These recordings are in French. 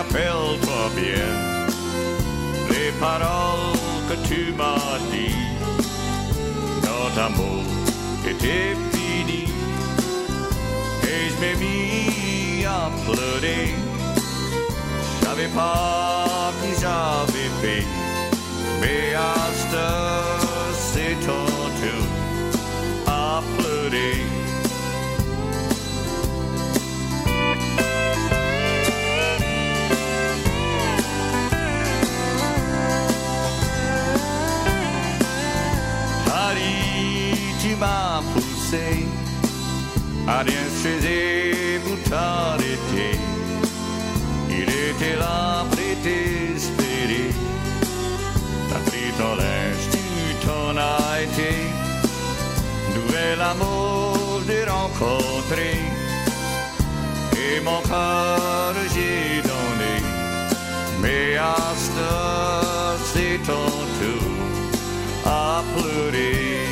rappelle-toi bien les paroles que tu m'as dites. Notre amour était fini et je m'ai mis à pleurer. J'avais pas que j'avais fait, mais à cette heure, c'est ton tour à pleurer. Harry, tu m'as poussé à rien choisir pour t'arrêter. Il était là prêt d'espérer. T'as pris ton linge, tu t'en as été. Nouvel amour j'ai rencontré. Et mon cœur j'ai donné. Mais à cette heure, c'est ton tour à pleurer.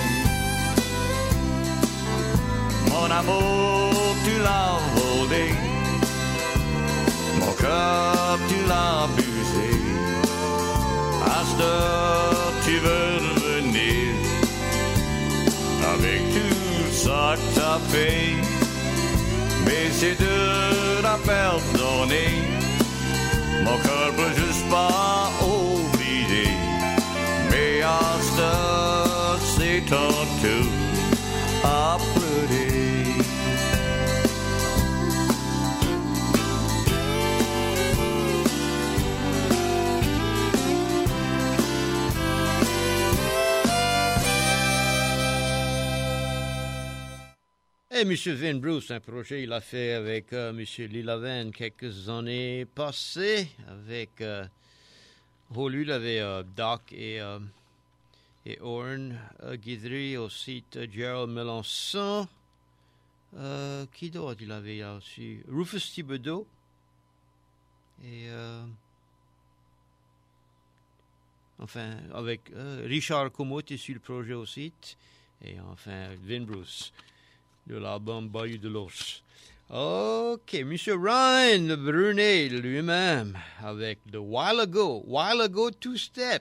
Mon amour, tu l'as volé. Mon cœur, tu l'as abusé. À cette heure, tu veux revenir avec tout ça que t'as fait. Mais c'est de la pardonner. Mon cœur peut juste pas oublier. Mais à cette heure, c'est ton tour à pleurer. Et M. Vin Bruce, un projet il a fait avec M. Lee Lavin quelques années passées. Avec, lui, il avait Doc et Orne Guidry, aussi Gerald Melançon. Qui d'autre il avait aussi? Rufus Thibodeau. Et enfin, avec Richard Comeau était sur le projet aussi. Et enfin, Vin Bruce de l'album Bayou de l'Ours. Ok, M. Ryan, le Brunet lui-même, avec The While Ago Two-Step.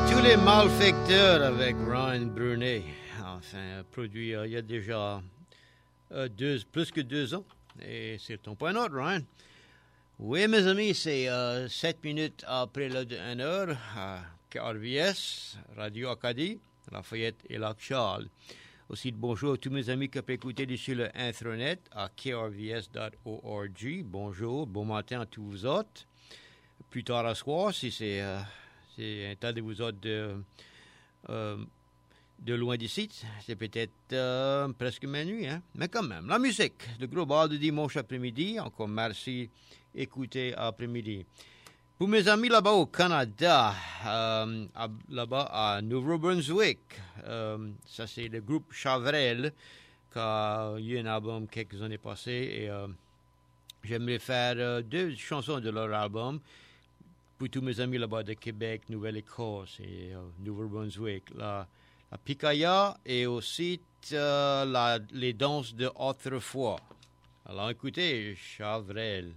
Tous les malfecteurs avec Ryan Brunet. Enfin, produit il y a déjà plus que 2 ans. Et c'est ton point note, Ryan. Oui, mes amis, c'est 7 minutes après le 1 heure à KRVS, Radio Acadie, Lafayette et Lac-Charles. Aussi, bonjour à tous mes amis qui peuvent écouter sur le Intranet à krvs.org. Bonjour, bon matin à tous vous autres. Plus tard à soir, si c'est un tas de vous autres de loin d'ici, c'est peut-être presque minuit, hein? Mais quand même, la musique, le gros bar de dimanche après-midi, encore merci, écoutez après-midi. Pour mes amis là-bas au Canada, là-bas à Nouveau-Brunswick, ça c'est le groupe Chavrel qui a eu un album quelques années passées et j'aimerais faire 2 chansons de leur album pour tous mes amis là-bas de Québec, Nouvelle-Écosse et Nouveau-Brunswick, la Picaya et aussi les danses de autrefois. Alors écoutez, Chavrel.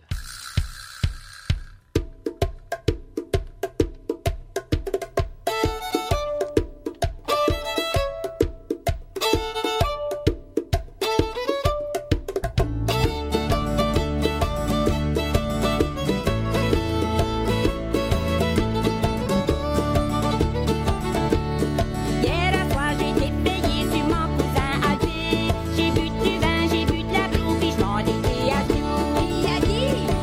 J'ai bu du vin, j'ai bu de la boue, puis je m'en étais à tout.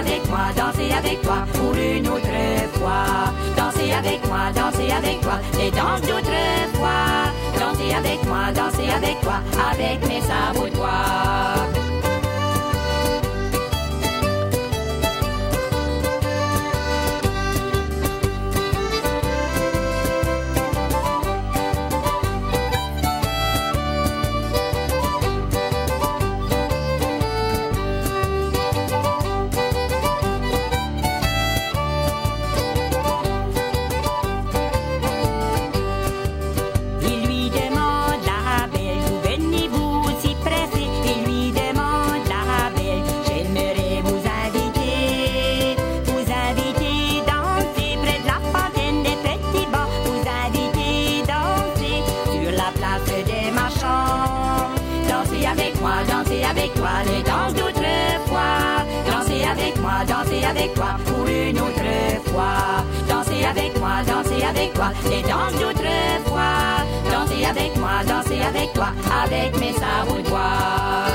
avec toi pour une autre fois. Danser avec toi, les danses d'autrefois. Danser avec toi, avec mes sabots de bois. Avec toi pour une autre fois. Danser avec toi, les danses d'autrefois. Danser avec toi, avec mes sabots de bois.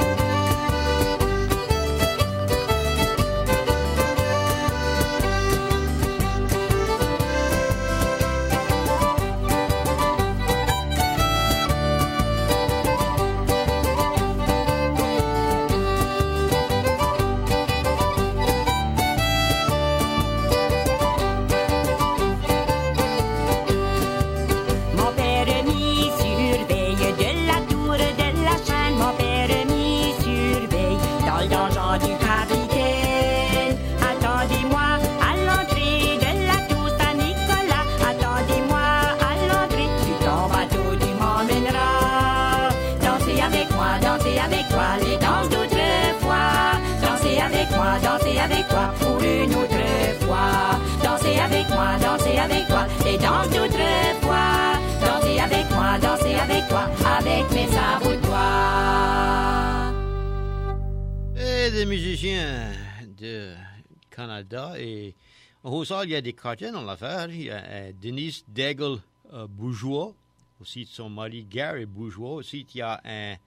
Avec toi pour une autre fois. Danser avec toi, les danses d'autrefois. Danser avec toi, avec mes sabots de bois. Et des musiciens de Canada et au sol, il y a des quartiers dans l'affaire. Il y a Denise Daigle-Bourgeois, aussi de son mari Gary Bourgeois. Aussi, il y a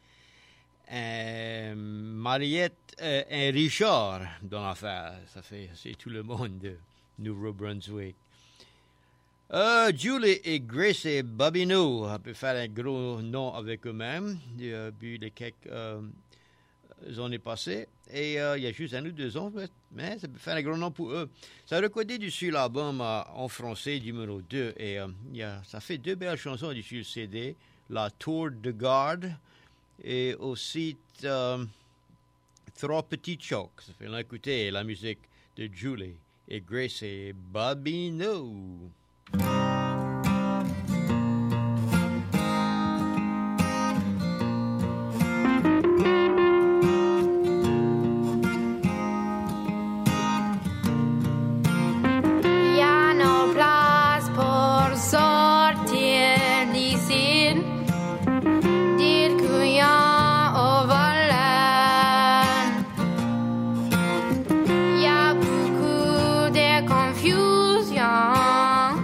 Mariette et Richard dans l'affaire. C'est tout le monde de Nouveau-Brunswick. Julie et Grace et Bobino peuvent faire un gros nom avec eux-mêmes depuis les quelques années passées. Et il y a juste 1 ou 2 ans, mais ça peut faire un gros nom pour eux. Ça a recordé dessus l'album en français numéro 2. Et ça fait 2 belles chansons dessus le CD. La Tour de Garde. Et aussi 3 petits chocs. Ça fait l'écouter la musique de Julie et Grace et Bobino. Confusion.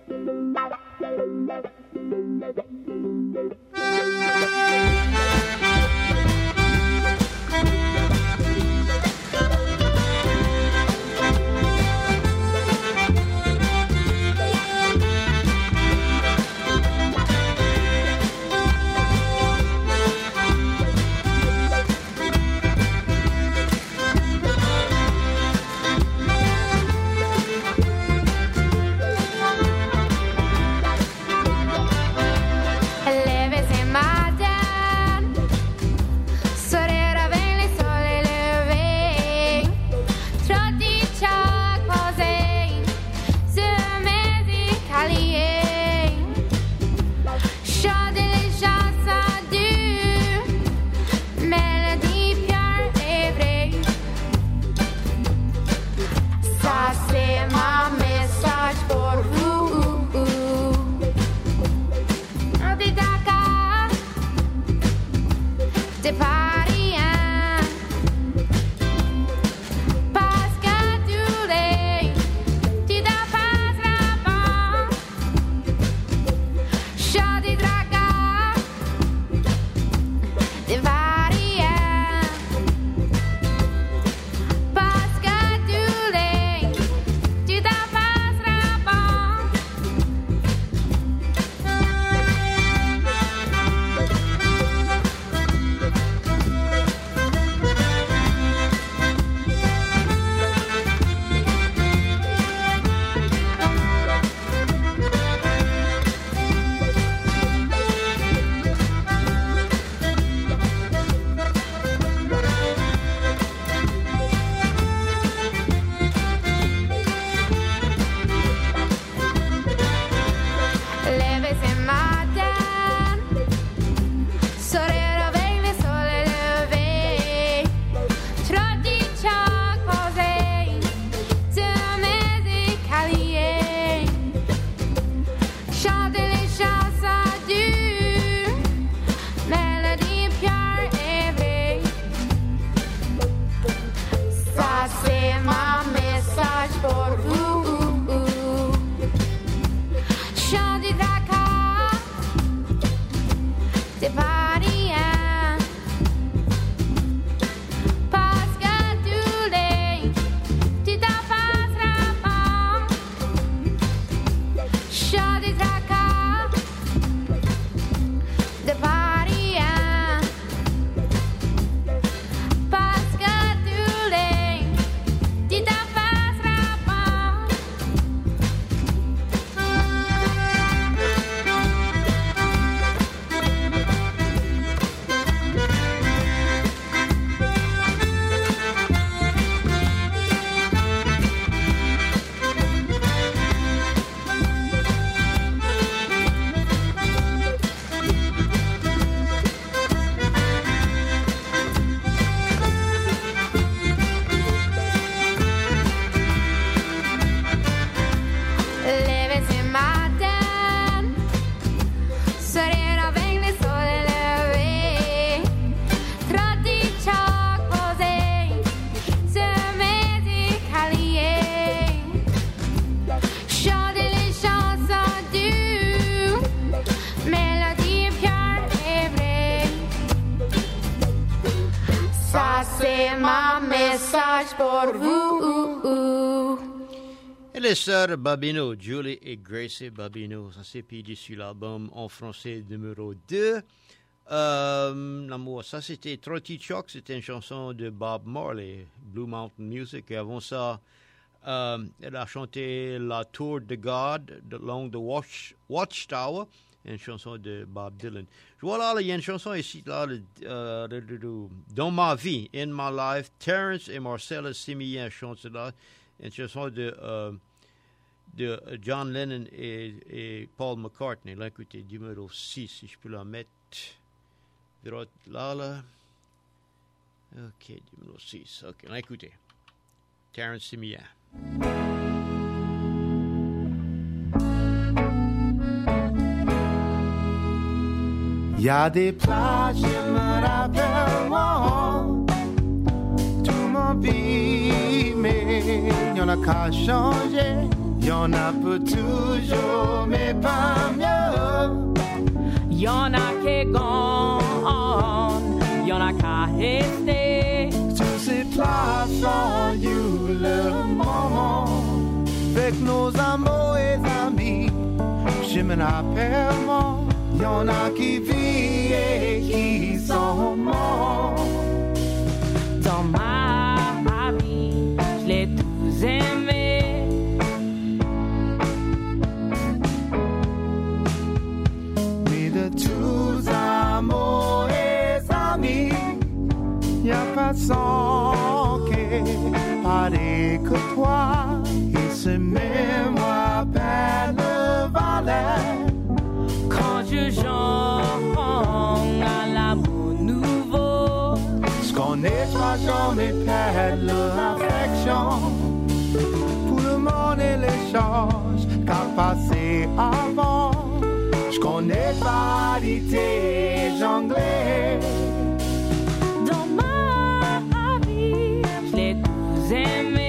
pour vous. Et les sœurs Babino, Julie et Gracie Babino, ça c'est puis sur l'album en français numéro 2. L'amour, ça c'était Trotty Chalk, c'était une chanson de Bob Marley, Blue Mountain Music. Et avant ça, elle a chanté La Tour de God, Along the Watchtower, une chanson de Bob Dylan. Je vois là, il y a une chanson ici, là, Dans ma vie, In My Life, Terence et Marcella Simien chantent cela, une chanson de John Lennon et Paul McCartney. Là, écoutez, numéro 6, si je peux la mettre. Là. OK, numéro 6. OK, là, écoutez. Terence Simien. Y a des plages, je me rappelle moi, tout mon vie, mais y en a qu'à changer, y en a peut toujours y'en a qui gone, y'en a qu'à rester. Sur cette place en you, le moment, avec nos amours et amis, je m'en rappelle, y'en a qui vivent et qui sont morts. Dans ma vie, je l'ai tous aimés. Mais de tous amours et amis, y a pas sans qui pareil que toi. Et ce même rappelle le valet. Quand je jongle à l'amour nouveau, Ce qu'on est pas jamais perdre l'affection. Pour le monde et les choses qu'a passé avant. Je connais pas l'idée jonglée. dans ma vie, je l'ai tous aimés.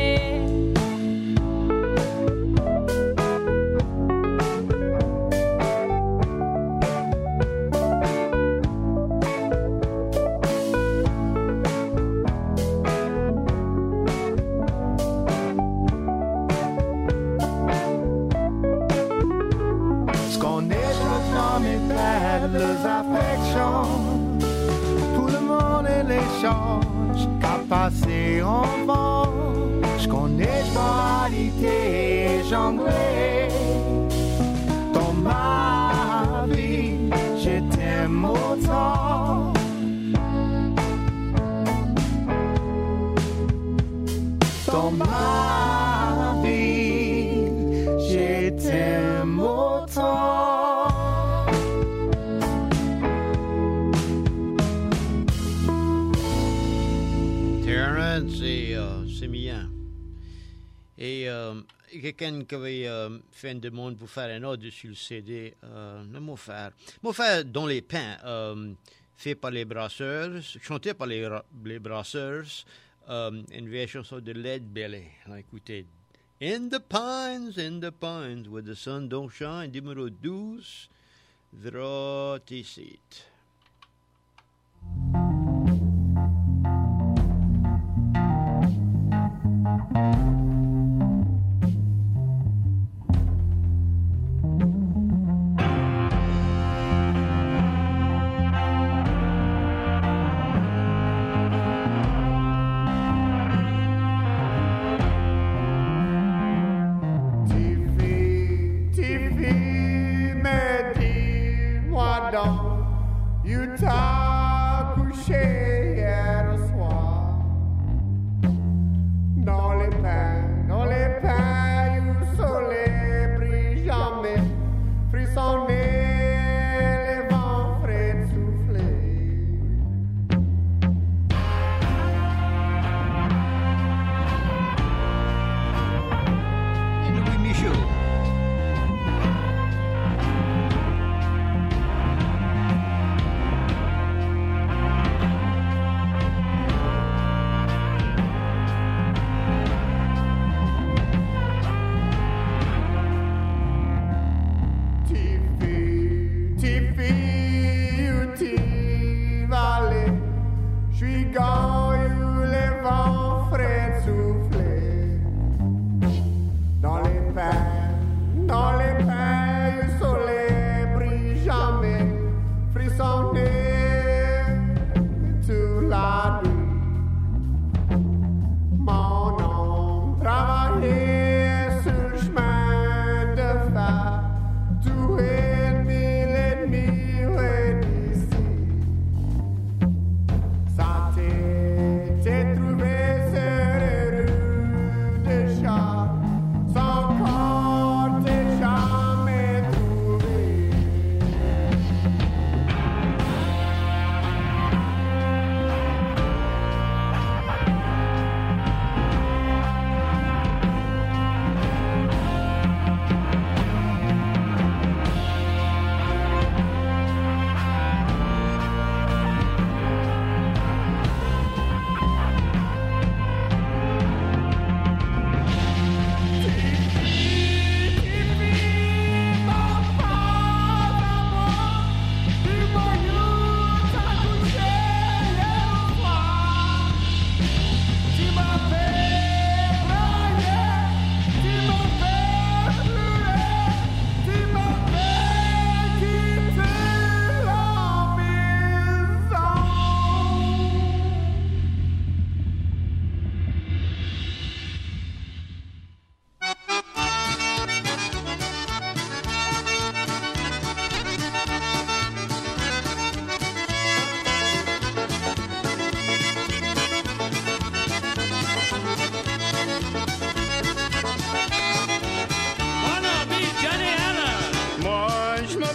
Ce qu'on est pas jamais perdre les affections. Pour le monde et les choses qu'a passé avant. Je connais pas l'idée jonglée. Dans ma vie, je t'aime autant. Dans ma vie, je t'aime autant. Terrence et Simeon. Et quelqu'un qui avait fait une demande pour faire un autre sur le CD, le faire dans les pains, fait par les Brasseurs, chanté par les Brasseurs, une vieille chanson de Led Belly. Écoutez, In the pines, where the sun don't shine, numéro 12, Drot ici. T'as couché hier soir dans les pains où le soleil brille jamais, frissonner les vents frais souffler. Et Louis Michaud.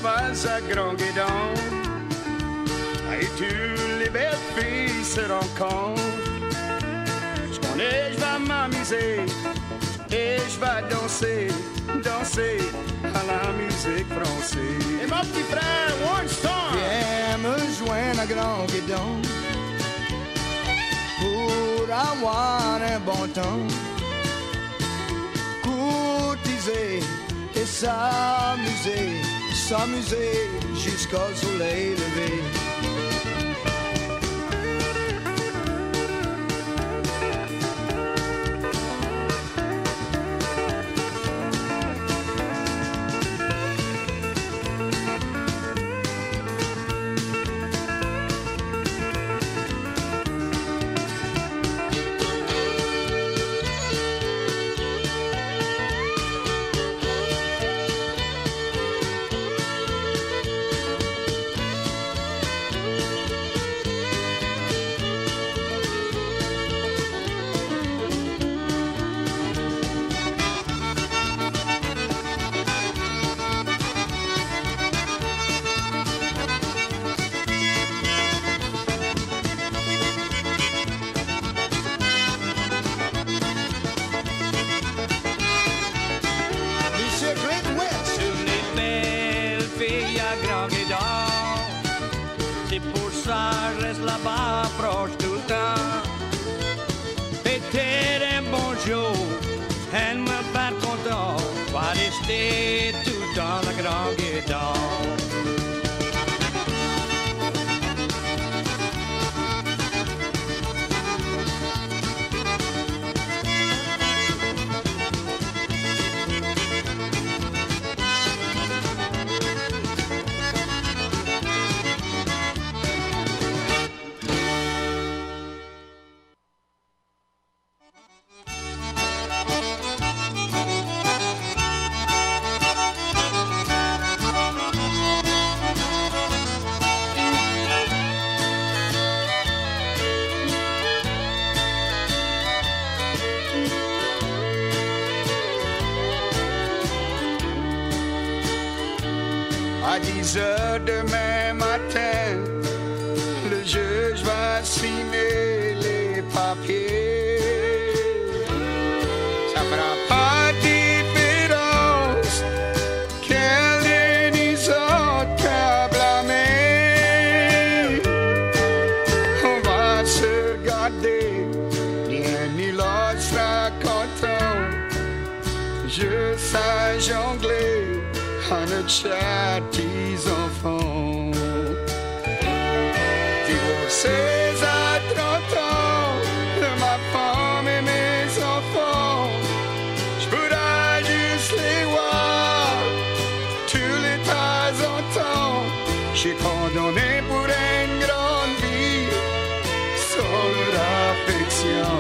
vas à Grand Guédon. Et toutes les belles filles se rencontrent. Je connais, je vais m'amuser et je vais danser, danser à la musique française. Et mon petit frère, One Storm, Viens me joindre à Grand Guédon pour avoir un bon temps, courtiser et s'amuser, s'amuser jusqu'au soleil levé. Là-bas proche tout le temps. Péter un bonjour, elle me fait content, va rester tout dans le Grand Guédon. À 10 heures demain matin, le juge va signer les papiers. Ça fera pas de différence qu'elle est nous autres qu'à blâmer. On va se regarder, ni un ni l'autre sera content. Je sais jongler à notre chat des enfants. Divorcés à 30 ans de ma femme et mes enfants, je pourrais juste les voir tous les temps en temps. Je suis condamné pour une grande vie sans leur affection.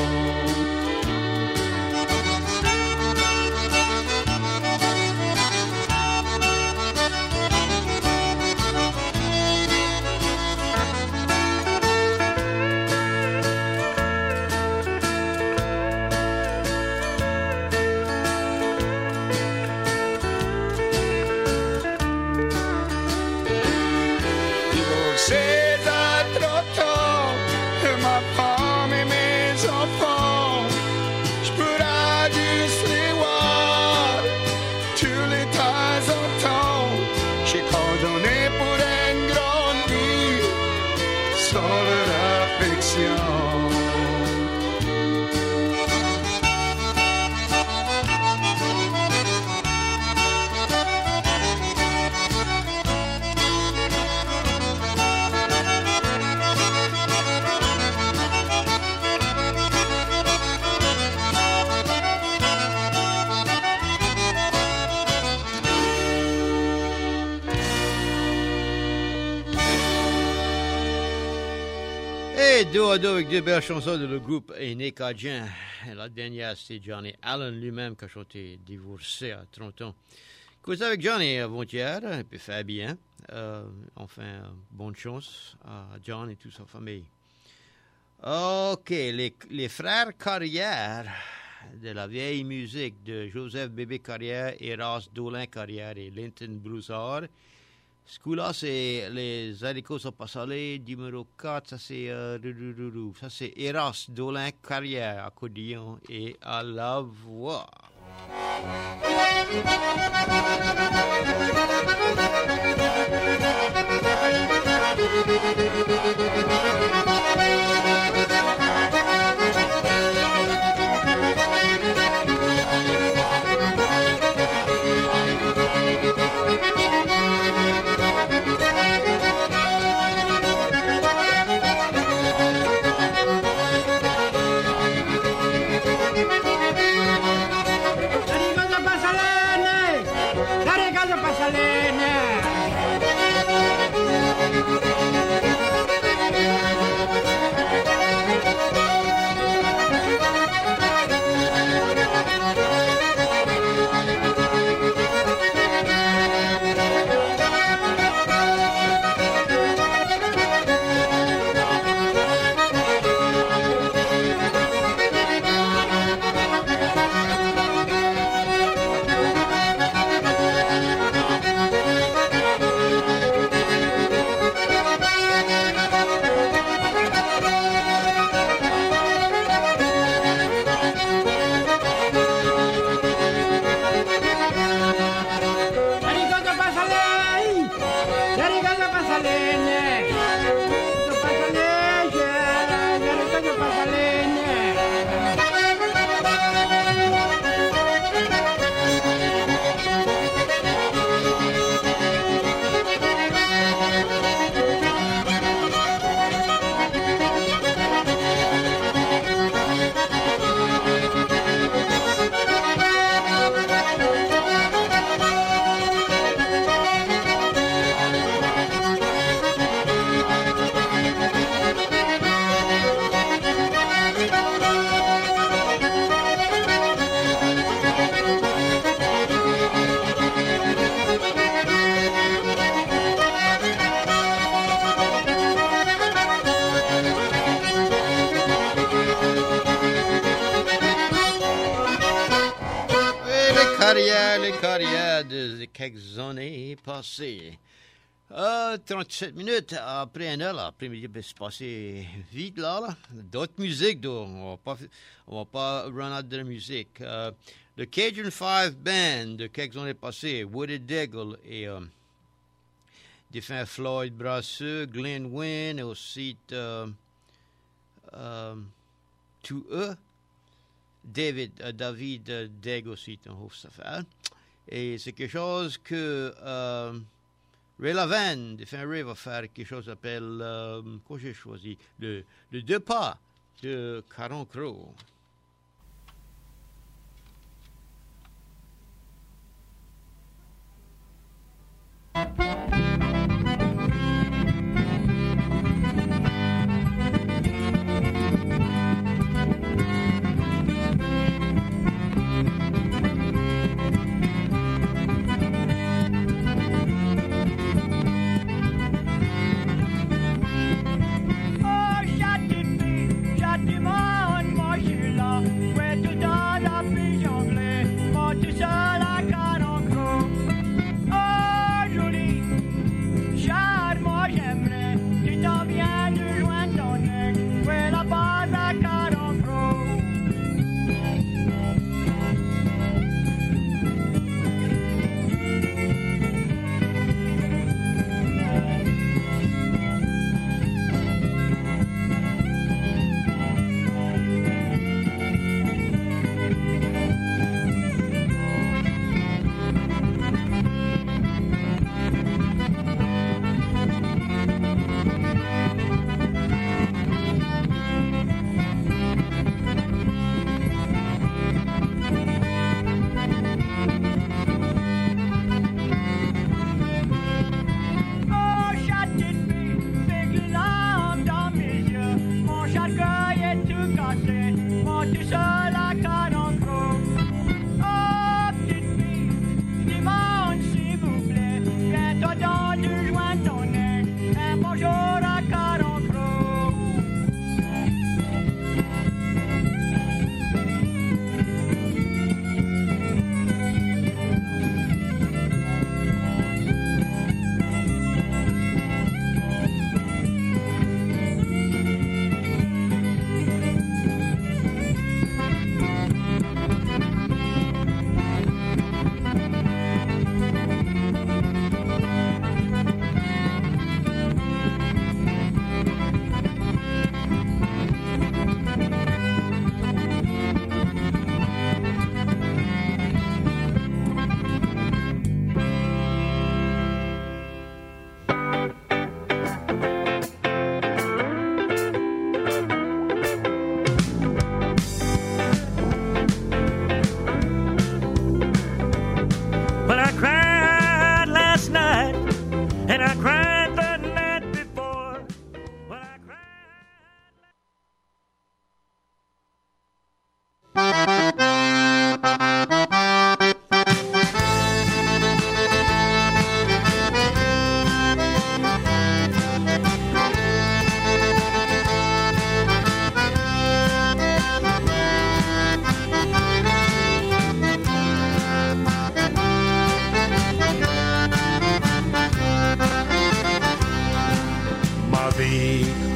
C'est à 30 ans de ma femme et mes enfants. Je pourrais juste les voir tous les temps en temps. J'ai condamné pour une grande vie sans leur affection. Et dos à dos avec deux belles chansons de le groupe Aîné Cajun. La dernière, c'est Johnny Allen lui-même qui a chanté Divorcé à 30 ans. Cause avec Johnny avant-hier, et puis Fabien. Enfin, bonne chance à John et toute sa famille. OK, les frères Carrière de la vieille musique de Joseph Bébé Carrière, Eras Dolin Carrière et Linton Broussard. Ce coup-là, c'est les haricots sont pas salés. Numéro 4, ça c'est Eras Dolin Carrière, accordéon et à la voix. Les carrières de quelques années passées. 37 minutes après une heure, l'après-midi peut se passer vite là. D'autres musiques, on va pas run out de la musique. Le Cajun Five Band de quelques années passées, Woody Daigle et défunt Floyd Brasseux, Glenn Wynn et aussi tout eux. David Daigle aussi un Hofstafel. Et c'est quelque chose que Ray Lavan, défunt Ray, va faire quelque chose qui s'appelle, quoi j'ai choisi, le deux pas de Caron Crow. Moi, je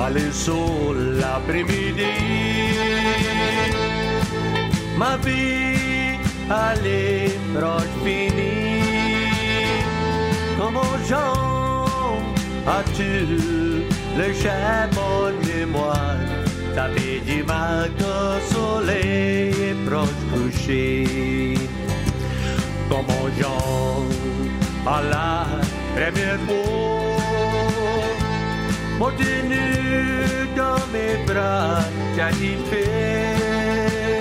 aller sur l'après-midi. Ma vie, allez, proche finie. Comment Jean as-tu le chapeau de moi? T'avais du mal qu'au soleil est proche couché. Comment Jean à la première fois m'ont tenu dans mes bras, j'ai dit fait.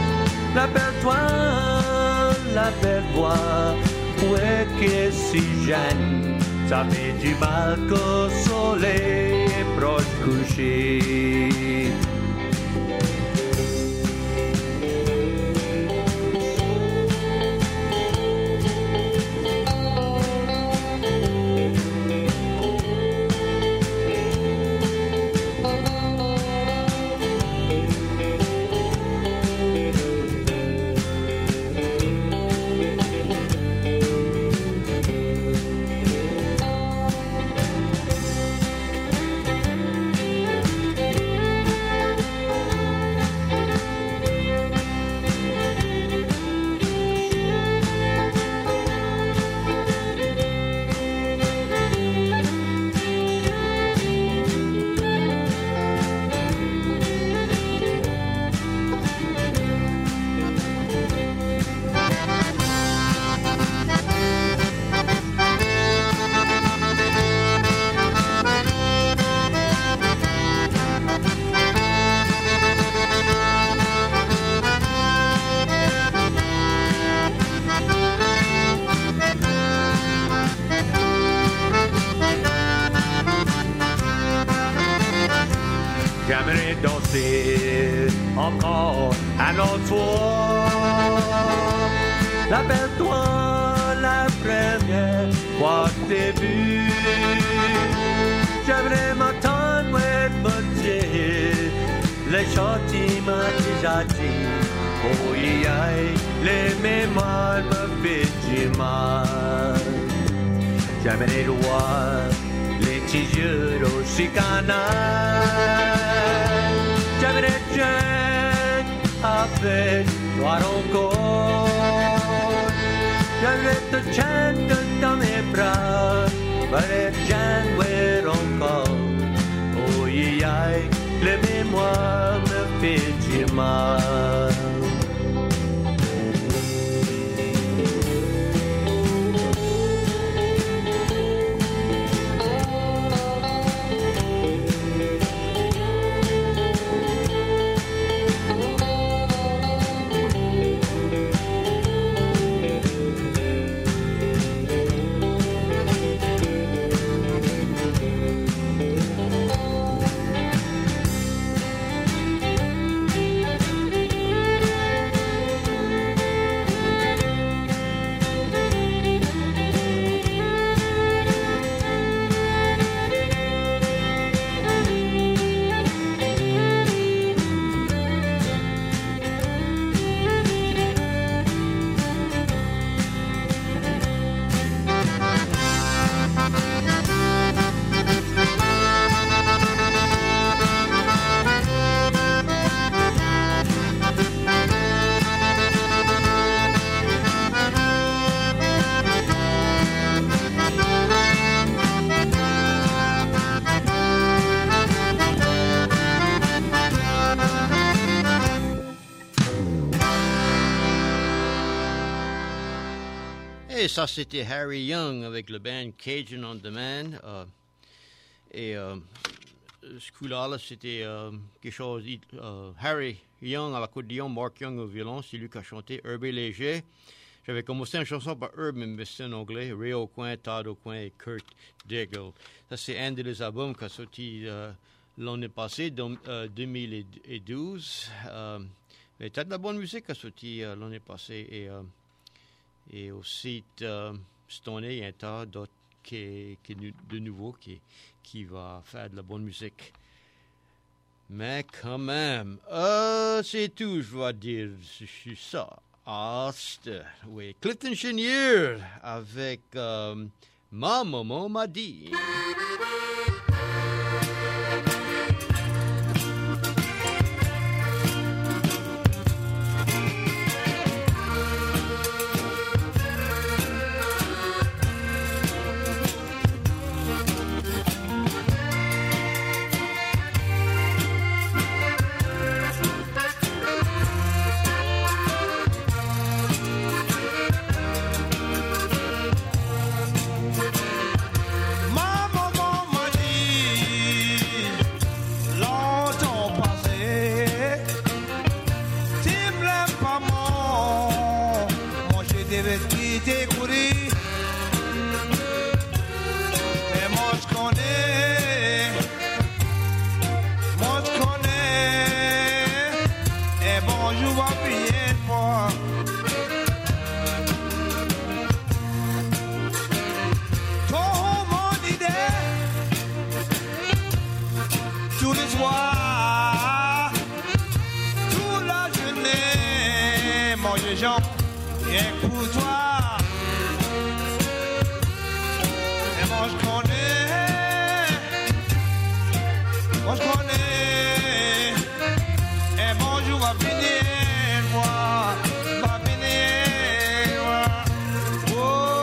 L'appelle-toi, où est que si jeune, ça fait du mal qu'au soleil est proche couché. J'aimerais danser encore un autre fois. Rappelle-toi la première fois que t'ai vu. J'aimerais m'attendre et me dire les choses tu m'as déjà dit. Oh yeah, les mémoires me fait du mal. J'aimerais voir les petits yeux aussi canals. J'aimerais bien avec toi encore. J'aimerais te chanter dans mes bras. J'aimerais bien voir encore. Oh yeah, les mémoires me fait du mal. Et ça, c'était Harry Young avec le band Cajun on Demand. Ce coup-là, c'était quelque chose... Harry Young à l'accordéon, Mark Young au violon, c'est lui qui a chanté Herb et Léger. J'avais commencé une chanson par Herb, mais c'est en anglais. Ray Aucoin, Todd Aucoin et Kurt Diggle. Ça, c'est un des albums qui a sorti l'année passée, 2012. Mais t'as de la bonne musique qui a sorti l'année passée. Et aussi, cette année, il y a un tas d'autres qui de nouveau qui va faire de la bonne musique. Mais quand même, c'est tout, je vais dire ça. Oui, Clifton Chenier avec Ma maman m'a dit. les gens, rien que pour toi. Et moi je connais, et mon jour va venir, moi, va venir, moi. Oh.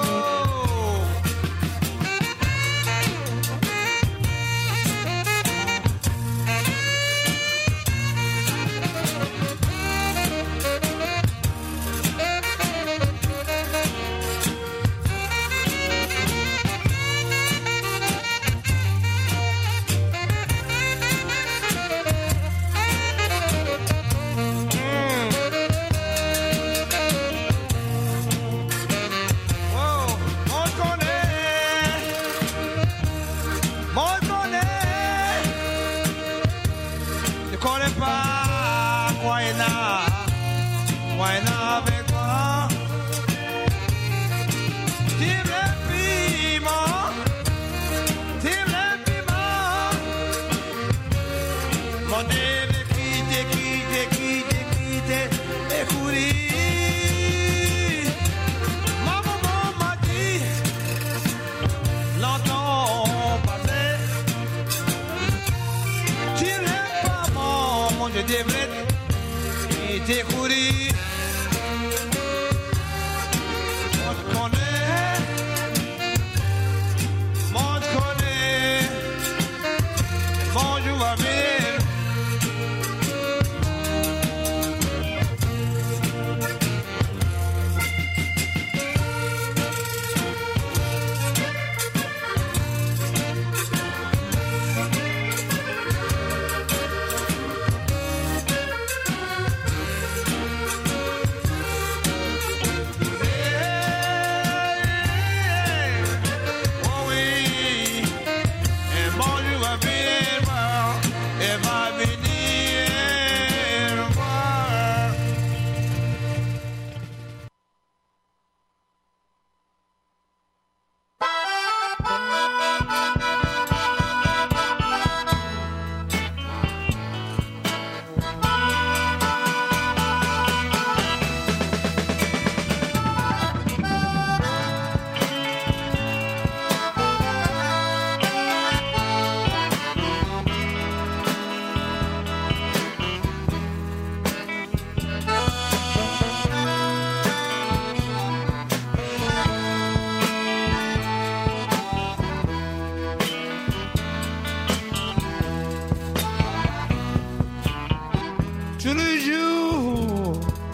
Tous les jours,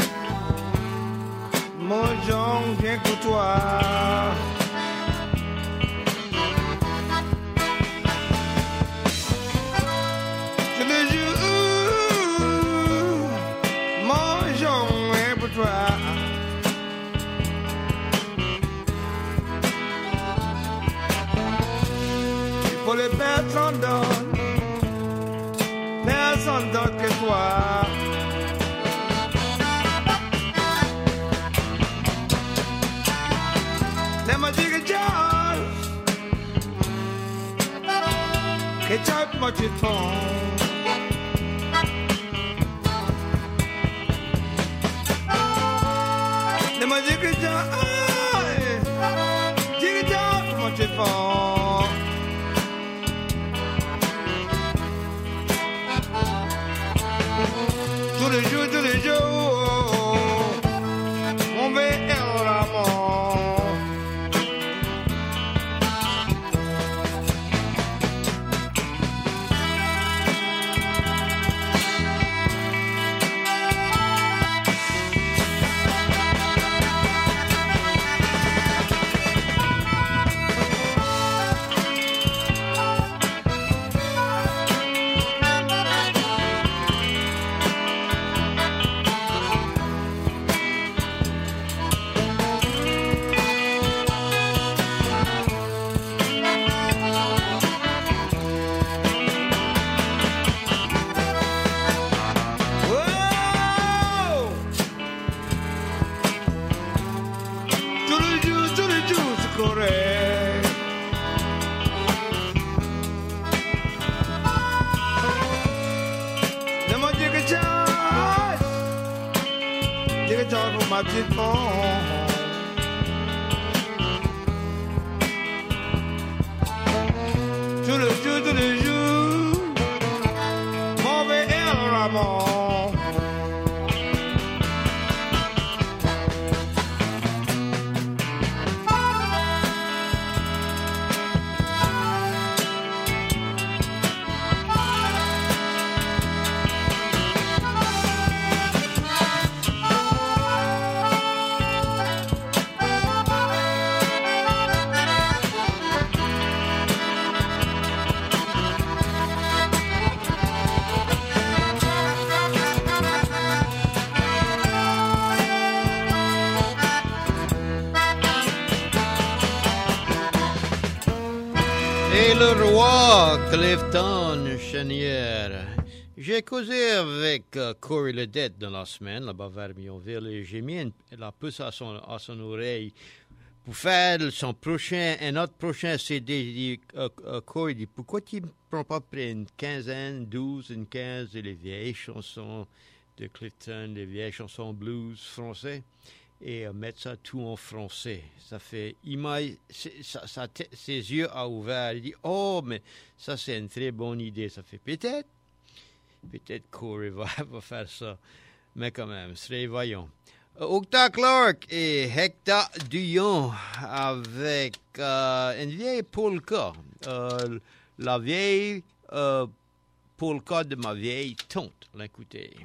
mon Jean vient pour toi. Tous les jours, mon Jean vient pour toi. Il faut les personnes d'autres. Personne d'autre que toi. Let me take a job. It's up much it phone. Let me take a job. Take a job much it phone. Tous les jours, on veut l'amour. tu fonds. Tous les jours, mauvais et le ramon. Et le roi Clifton Chenière. J'ai causé avec Corey Ledette dans la semaine, là-bas vers Millonville, et j'ai mis la puce à son oreille pour faire un autre prochain CD. Il dit, Corey dit, pourquoi tu ne prends pas une quinzaine, 12, une 15 de les vieilles chansons de Clifton, des vieilles chansons blues français? Et mettre ça tout en français. Ça fait... ses yeux ont ouvert. Il dit, oh, mais ça, c'est une très bonne idée. Ça fait peut-être Corey va faire ça. Mais quand même, voyons. Octa Clark et Hector Duyon avec une vieille polka. La vieille polka de ma vieille tante. L'écoutez.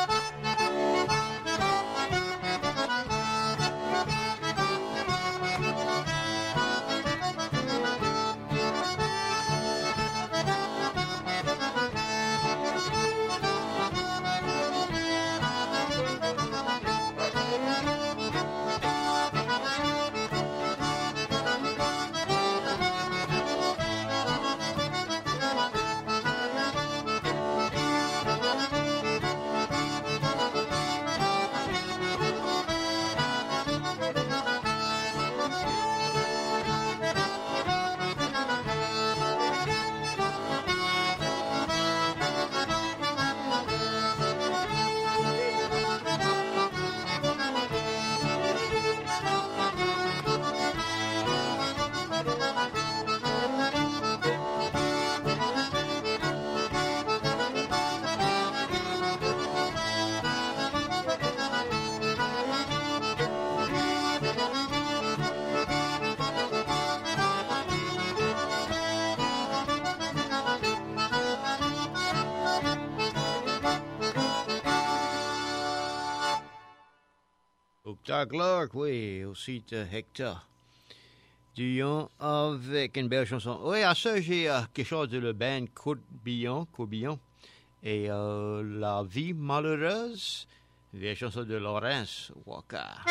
Octa Clark, oui, aussi de Hector Duyon avec une belle chanson. Oui, à ça, j'ai quelque chose de le band Courbillon. Et La vie malheureuse, vieille chanson de Laurence Walker.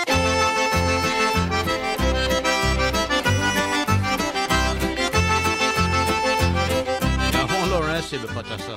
Avant Laurence, c'est le patassa.